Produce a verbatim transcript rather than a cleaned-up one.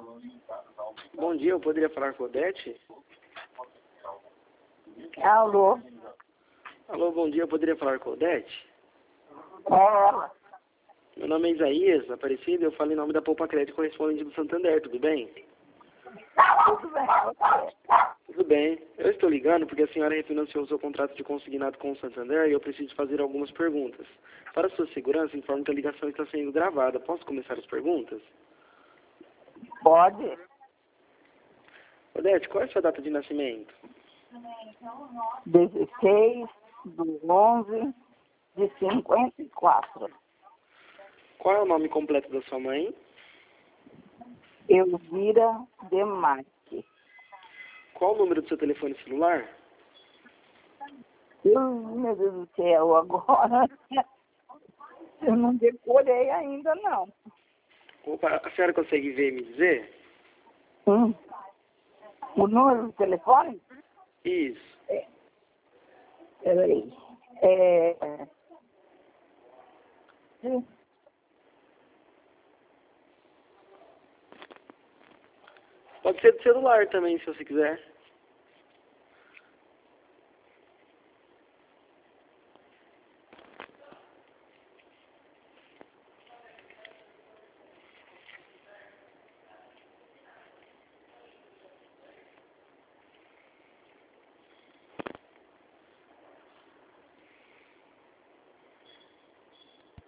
Bom dia, eu poderia falar com a Odete? Alô? Alô, bom dia, eu poderia falar com a Odete? É ela. Meu nome é Isaías Aparecido, eu falo em nome da Poupa Crédito correspondente do Santander, tudo bem? Tudo bem, você? Tudo bem. Eu estou ligando porque a senhora refinanciou o seu contrato de consignado com o Santander e eu preciso fazer algumas perguntas. Para sua segurança, informo que a ligação está sendo gravada. Posso começar as perguntas? Pode. Odete, qual é a sua data de nascimento? dezesseis de onze de cinquenta e quatro. Qual é o nome completo da sua mãe? Elvira Demarque. Qual o número do seu telefone celular? Eu, meu Deus do céu, agora eu não decorei ainda, não. Opa, a senhora consegue ver e me dizer? Hum. O número do telefone? Isso. É. Peraí. É... Hum. Pode ser do celular também, se você quiser.